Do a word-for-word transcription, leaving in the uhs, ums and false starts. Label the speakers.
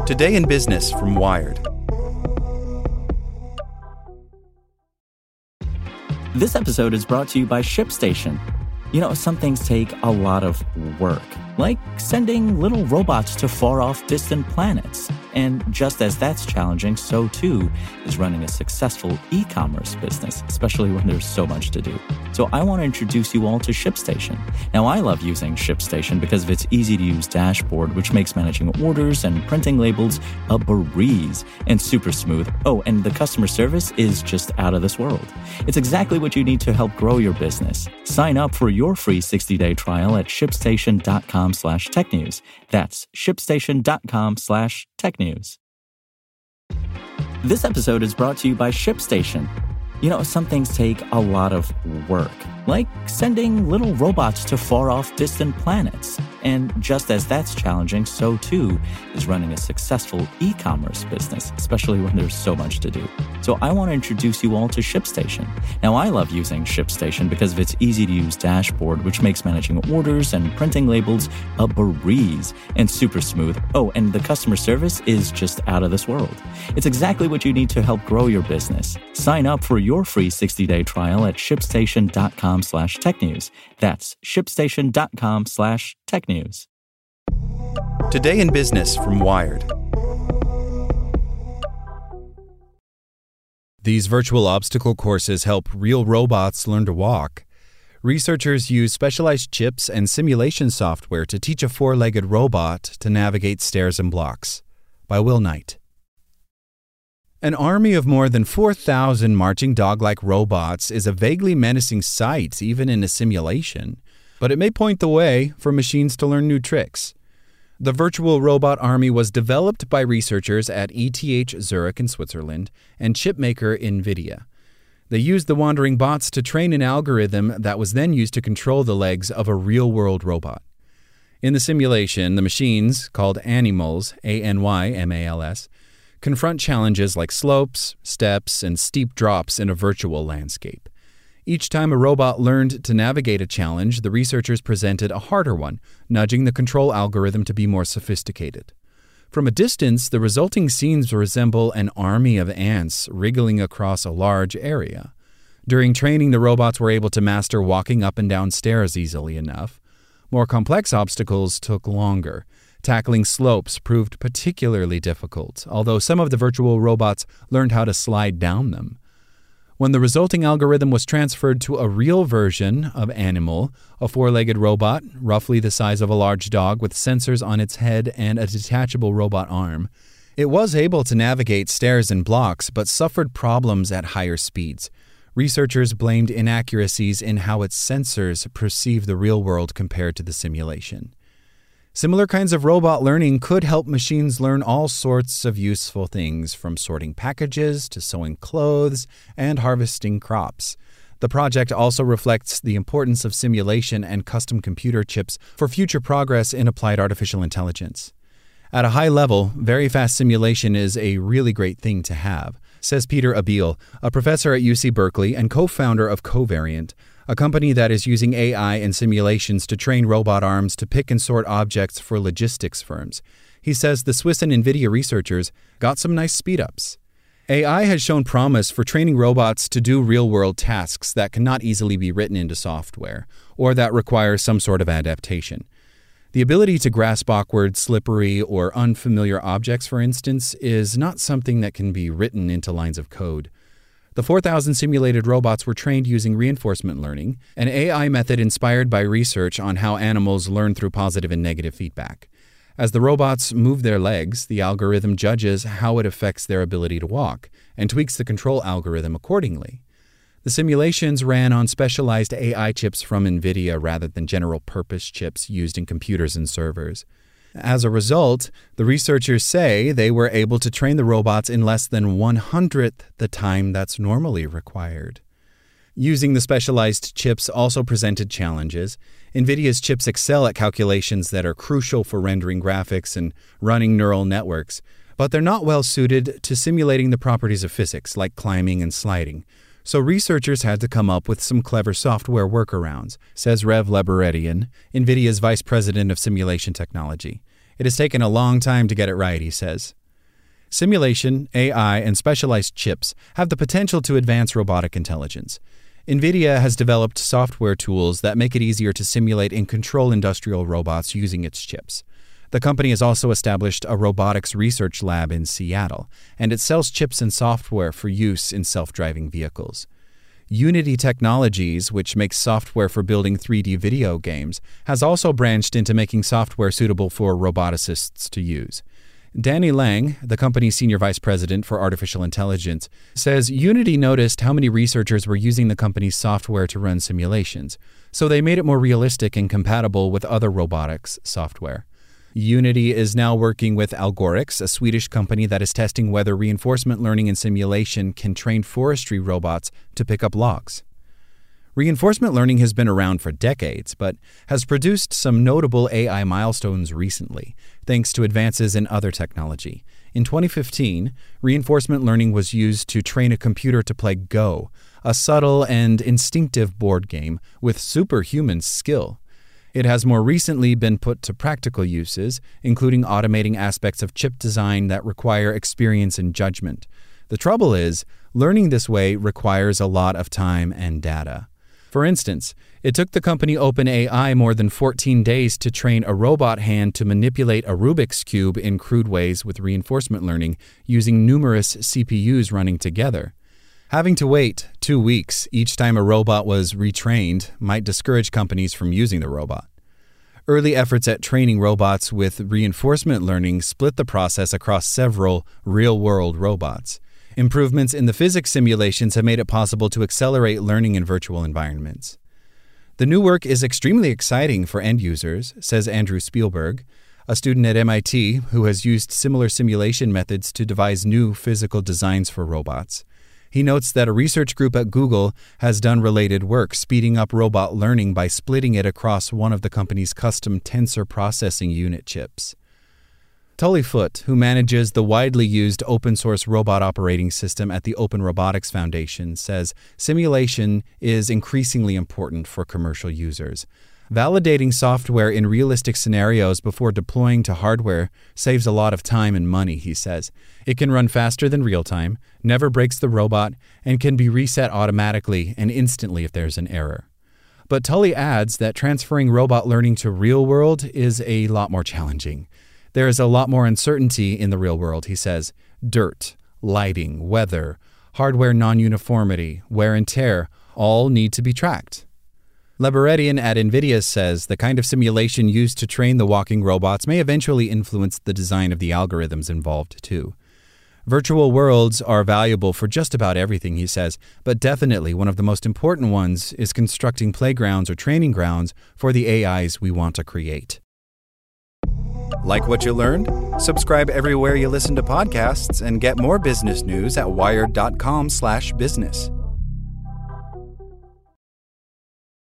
Speaker 1: Today in Business from Wired.
Speaker 2: This episode is brought to you by ShipStation. You know, some things take a lot of work, like sending little robots to far-off distant planets. And just as that's challenging, so too is running a successful e-commerce business, especially when there's so much to do. So I want to introduce you all to ShipStation. Now, I love using ShipStation because of its easy-to-use dashboard, which makes managing orders and printing labels a breeze and super smooth. Oh, and the customer service is just out of this world. It's exactly what you need to help grow your business. Sign up for your free sixty-day trial at shipstation.com slash tech news. That's shipstation.com slash tech news. This episode is brought to you by ShipStation. You know, some things take a lot of work, like sending little robots to far-off distant planets. And just as that's challenging, so too is running a successful e-commerce business, especially when there's so much to do. So I want to introduce you all to ShipStation. Now, I love using ShipStation because of its easy-to-use dashboard, which makes managing orders and printing labels a breeze and super smooth. Oh, and the customer service is just out of this world. It's exactly what you need to help grow your business. Sign up for your free sixty-day trial at shipstation.com slash tech news. That's shipstation.com slash tech news.
Speaker 1: Today in Business from Wired.
Speaker 3: These virtual obstacle courses help real robots learn to walk. Researchers use specialized chips and simulation software to teach a four-legged robot to navigate stairs and blocks. By Will Knight. An army of more than four thousand marching dog-like robots is a vaguely menacing sight, even in a simulation. But it may point the way for machines to learn new tricks. The virtual robot army was developed by researchers at E T H Zurich in Switzerland and chipmaker NVIDIA. They used the wandering bots to train an algorithm that was then used to control the legs of a real-world robot. In the simulation, the machines, called Anymals, A N Y M A L S, confront challenges like slopes, steps, and steep drops in a virtual landscape. Each time a robot learned to navigate a challenge, the researchers presented a harder one, nudging the control algorithm to be more sophisticated. From a distance, the resulting scenes resemble an army of ants wriggling across a large area. During training, the robots were able to master walking up and down stairs easily enough. More complex obstacles took longer. Tackling slopes proved particularly difficult, although some of the virtual robots learned how to slide down them. When the resulting algorithm was transferred to a real version of Animal, a four-legged robot, roughly the size of a large dog with sensors on its head and a detachable robot arm, it was able to navigate stairs and blocks but suffered problems at higher speeds. Researchers blamed inaccuracies in how its sensors perceive the real world compared to the simulation. Similar kinds of robot learning could help machines learn all sorts of useful things, from sorting packages to sewing clothes and harvesting crops. The project also reflects the importance of simulation and custom computer chips for future progress in applied artificial intelligence. At a high level, very fast simulation is a really great thing to have, says Peter Abil, a professor at U C Berkeley and co-founder of Covariant, a company that is using A I and simulations to train robot arms to pick and sort objects for logistics firms. He says the Swiss and NVIDIA researchers got some nice speed-ups. A I has shown promise for training robots to do real-world tasks that cannot easily be written into software, or that require some sort of adaptation. The ability to grasp awkward, slippery, or unfamiliar objects, for instance, is not something that can be written into lines of code. The four thousand simulated robots were trained using reinforcement learning, an A I method inspired by research on how animals learn through positive and negative feedback. As the robots move their legs, the algorithm judges how it affects their ability to walk and tweaks the control algorithm accordingly. The simulations ran on specialized A I chips from NVIDIA rather than general-purpose chips used in computers and servers. As a result, the researchers say they were able to train the robots in less than one hundredth the time that's normally required. Using the specialized chips also presented challenges. NVIDIA's chips excel at calculations that are crucial for rendering graphics and running neural networks, but they're not well suited to simulating the properties of physics, like climbing and sliding. So researchers had to come up with some clever software workarounds, says Rev Leberedian, NVIDIA's vice president of simulation technology. It has taken a long time to get it right, he says. Simulation, A I, and specialized chips have the potential to advance robotic intelligence. NVIDIA has developed software tools that make it easier to simulate and control industrial robots using its chips. The company has also established a robotics research lab in Seattle, and it sells chips and software for use in self-driving vehicles. Unity Technologies, which makes software for building three D video games, has also branched into making software suitable for roboticists to use. Danny Lang, the company's senior vice president for artificial intelligence, says Unity noticed how many researchers were using the company's software to run simulations, so they made it more realistic and compatible with other robotics software. Unity is now working with Algorix, a Swedish company that is testing whether reinforcement learning and simulation can train forestry robots to pick up logs. Reinforcement learning has been around for decades, but has produced some notable A I milestones recently, thanks to advances in other technology. In twenty fifteen, reinforcement learning was used to train a computer to play Go, a subtle and instinctive board game with superhuman skill. It has more recently been put to practical uses, including automating aspects of chip design that require experience and judgment. The trouble is, learning this way requires a lot of time and data. For instance, it took the company OpenAI more than fourteen days to train a robot hand to manipulate a Rubik's Cube in crude ways with reinforcement learning using numerous C P Us running together. Having to wait two weeks each time a robot was retrained might discourage companies from using the robot. Early efforts at training robots with reinforcement learning split the process across several real-world robots. Improvements in the physics simulations have made it possible to accelerate learning in virtual environments. The new work is extremely exciting for end users, says Andrew Spielberg, a student at M I T who has used similar simulation methods to devise new physical designs for robots. He notes that a research group at Google has done related work, speeding up robot learning by splitting it across one of the company's custom tensor processing unit chips. Tully Foote, who manages the widely used open-source robot operating system at the Open Robotics Foundation, says simulation is increasingly important for commercial users. Validating software in realistic scenarios before deploying to hardware saves a lot of time and money, he says. It can run faster than real-time, never breaks the robot, and can be reset automatically and instantly if there's an error. But Tully adds that transferring robot learning to real world is a lot more challenging. There is a lot more uncertainty in the real world, he says. Dirt, lighting, weather, hardware non-uniformity, wear and tear all need to be tracked. Leberedian at NVIDIA says the kind of simulation used to train the walking robots may eventually influence the design of the algorithms involved, too. Virtual worlds are valuable for just about everything, he says, but definitely one of the most important ones is constructing playgrounds or training grounds for the A Is we want to create.
Speaker 1: Like what you learned? Subscribe everywhere you listen to podcasts and get more business news at wired dot com slash business.